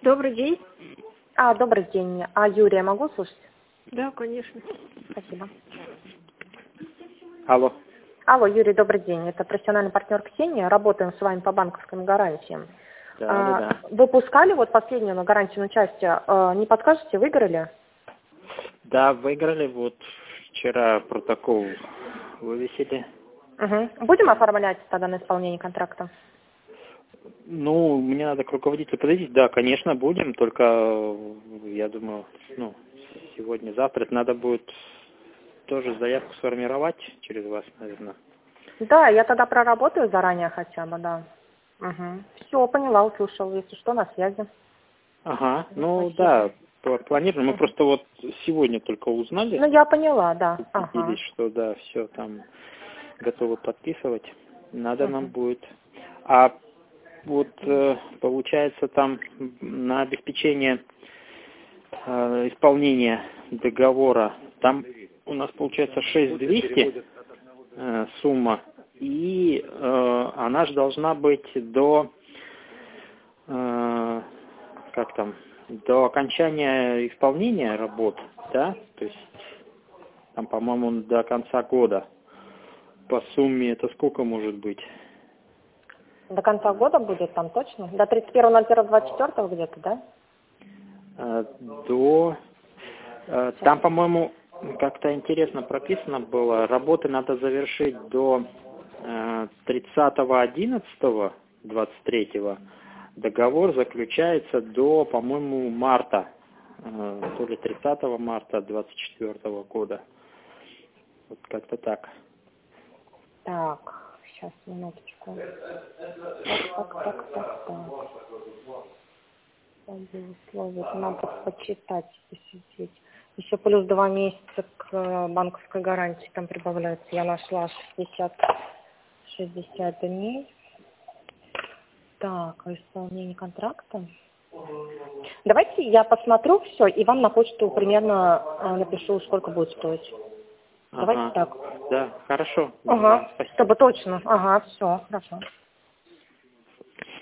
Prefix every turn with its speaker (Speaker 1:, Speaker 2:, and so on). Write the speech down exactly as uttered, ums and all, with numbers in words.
Speaker 1: Добрый день.
Speaker 2: А, добрый день. А Юрия могу слушать?
Speaker 1: Да, конечно.
Speaker 2: Спасибо.
Speaker 3: Алло.
Speaker 2: Алло, Юрий, добрый день. Это профессиональный партнер Ксения. Работаем с вами по банковским гарантиям.
Speaker 3: Да,
Speaker 2: а,
Speaker 3: да, да.
Speaker 2: Выпускали вот последнюю на гарантию участие. А, не подскажете, выиграли?
Speaker 3: Да, выиграли. Вот вчера протокол вывесили.
Speaker 2: Угу. Будем оформлять тогда на исполнение контракта?
Speaker 3: Ну, мне надо к руководителю подойти. Да, конечно, будем. Только, я думаю, ну, сегодня-завтра это надо будет тоже заявку сформировать через вас, наверное.
Speaker 2: Да, я тогда проработаю заранее хотя бы, да. Угу. Все, поняла, услышал. Если что, на связи.
Speaker 3: Ага, ну
Speaker 2: Спасибо.
Speaker 3: да, пла- планируем. Мы
Speaker 2: Угу.
Speaker 3: просто вот сегодня только узнали.
Speaker 2: Ну, я поняла, да.
Speaker 3: Убедились,
Speaker 2: Ага.
Speaker 3: что да, все там готовы подписывать. Надо нам
Speaker 2: Угу.
Speaker 3: будет. А вот э, получается там на обеспечение э, исполнения договора, там у нас получается шесть тысяч двести э, сумма, и э, она же должна быть до э, как там, до окончания исполнения работ, да, то есть там, по-моему, до конца года. По сумме это сколько может быть?
Speaker 2: До конца года будет там точно? До тридцать первого ноль первого двадцать четвёртого где-то, да?
Speaker 3: Э, До... э, Там, по-моему, как-то интересно прописано было, работы надо завершить до э, тридцатого одиннадцатого двадцать третьего. Договор заключается до, по-моему, марта, э, то ли тридцатого марта двадцать четвёртого года. Вот как-то так.
Speaker 2: Так, сейчас, минуточку. Так, так, так, так, так. Забыла слово. Надо почитать, посидеть. Еще плюс два месяца к э, банковской гарантии там прибавляется. Я нашла шестьдесят, шестьдесят дней. Так, а исполнение контракта. Давайте я посмотрю все и вам на почту примерно э, напишу, сколько будет стоить. Давайте
Speaker 3: Ага.
Speaker 2: так.
Speaker 3: Да, хорошо.
Speaker 2: Ага,
Speaker 3: Да, спасибо.
Speaker 2: чтобы точно. Ага, все, хорошо.